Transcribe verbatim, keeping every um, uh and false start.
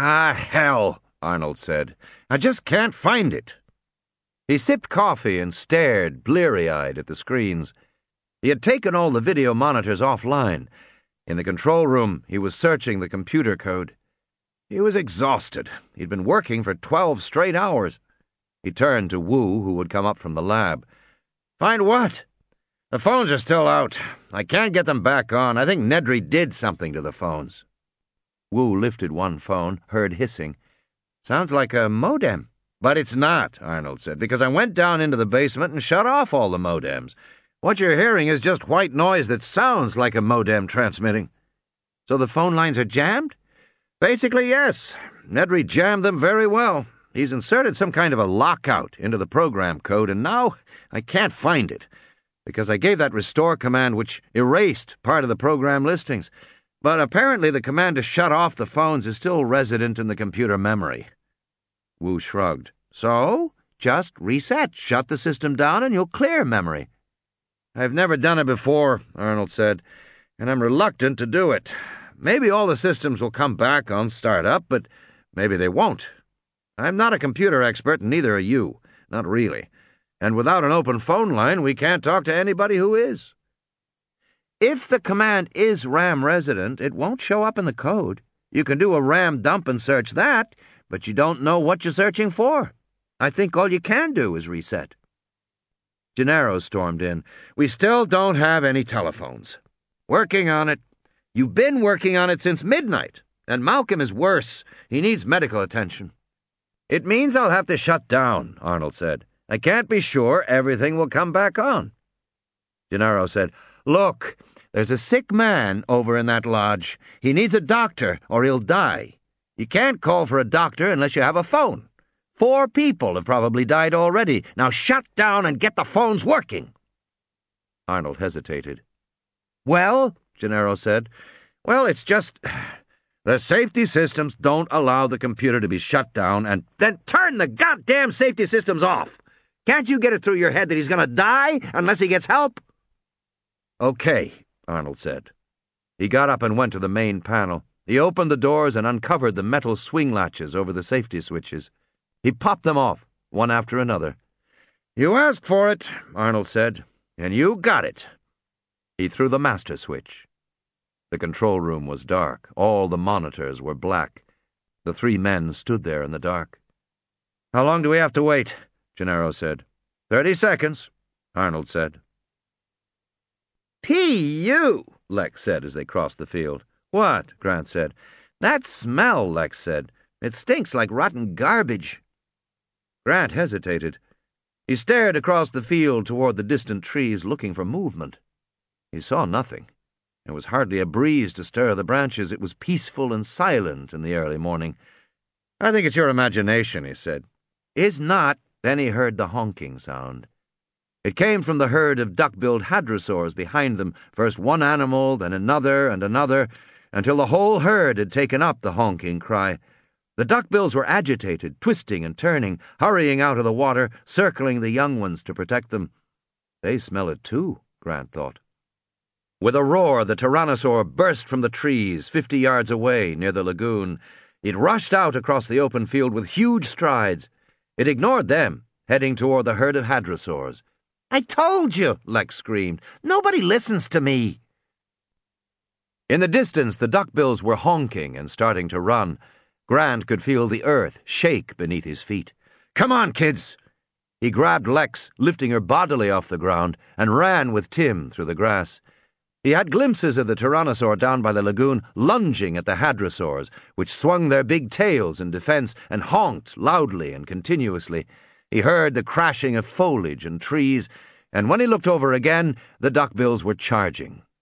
Ah, hell, Arnold said. I just can't find it. He sipped coffee and stared bleary-eyed at the screens. He had taken all the video monitors offline. In the control room, he was searching the computer code. He was exhausted. He'd been working for twelve straight hours. He turned to Wu, who had come up from the lab. Find what? The phones are still out. I can't get them back on. I think Nedry did something to the phones. Wu lifted one phone, heard hissing. Sounds like a modem. But it's not, Arnold said, because I went down into the basement and shut off all the modems. What you're hearing is just white noise that sounds like a modem transmitting. So the phone lines are jammed? Basically, yes. Nedry jammed them very well. He's inserted some kind of a lockout into the program code, and now I can't find it, because I gave that restore command which erased part of the program listings. But apparently the command to shut off the phones is still resident in the computer memory. Wu shrugged. So, just reset, shut the system down, and you'll clear memory. I've never done it before, Arnold said, and I'm reluctant to do it. Maybe all the systems will come back on startup, but maybe they won't. I'm not a computer expert, and neither are you. Not really. And without an open phone line, we can't talk to anybody who is. If the command is RAM resident, it won't show up in the code. You can do a RAM dump and search that, but you don't know what you're searching for. I think all you can do is reset. Gennaro stormed in. We still don't have any telephones. Working on it. You've been working on it since midnight, and Malcolm is worse. He needs medical attention. It means I'll have to shut down, Arnold said. I can't be sure everything will come back on. Gennaro said, Look, there's a sick man over in that lodge. He needs a doctor, or he'll die. You can't call for a doctor unless you have a phone. Four people have probably died already. Now shut down and get the phones working. Arnold hesitated. Well, Gennaro said, well, it's just... The safety systems don't allow the computer to be shut down, and then turn the goddamn safety systems off. Can't you get it through your head that he's going to die unless he gets help? Okay, Arnold said. He got up and went to the main panel. He opened the doors and uncovered the metal swing latches over the safety switches. He popped them off, one after another. You asked for it, Arnold said, and you got it. He threw the master switch. The control room was dark. All the monitors were black. The three men stood there in the dark. How long do we have to wait? Gennaro said. Thirty seconds, Arnold said. P U, Lex said as they crossed the field. What? Grant said. That smell, Lex said. It stinks like rotten garbage. Grant hesitated. He stared across the field toward the distant trees, looking for movement. He saw nothing. There was hardly a breeze to stir the branches. It was peaceful and silent in the early morning. I think it's your imagination, he said. Is not. Then he heard the honking sound. It came from the herd of duck-billed hadrosaurs behind them, first one animal, then another and another, until the whole herd had taken up the honking cry. The duckbills were agitated, twisting and turning, hurrying out of the water, circling the young ones to protect them. They smell it too, Grant thought. With a roar, the tyrannosaur burst from the trees fifty yards away near the lagoon. It rushed out across the open field with huge strides. It ignored them, heading toward the herd of hadrosaurs. I told you, Lex screamed. Nobody listens to me. In the distance, the duckbills were honking and starting to run. Grant could feel the earth shake beneath his feet. Come on, kids! He grabbed Lex, lifting her bodily off the ground, and ran with Tim through the grass. He had glimpses of the tyrannosaur down by the lagoon lunging at the hadrosaurs, which swung their big tails in defense and honked loudly and continuously. He heard the crashing of foliage and trees, and when he looked over again, the duckbills were charging.